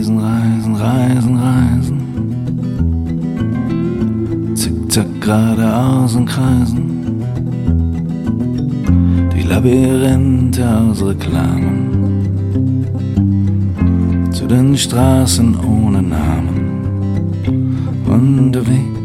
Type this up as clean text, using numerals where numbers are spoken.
reisen, reisen, reisen, reisen. Zickzack geradeaus und kreisen. Die Labyrinthe aus Reklamen zu den Straßen ohne Namen. Unterwegs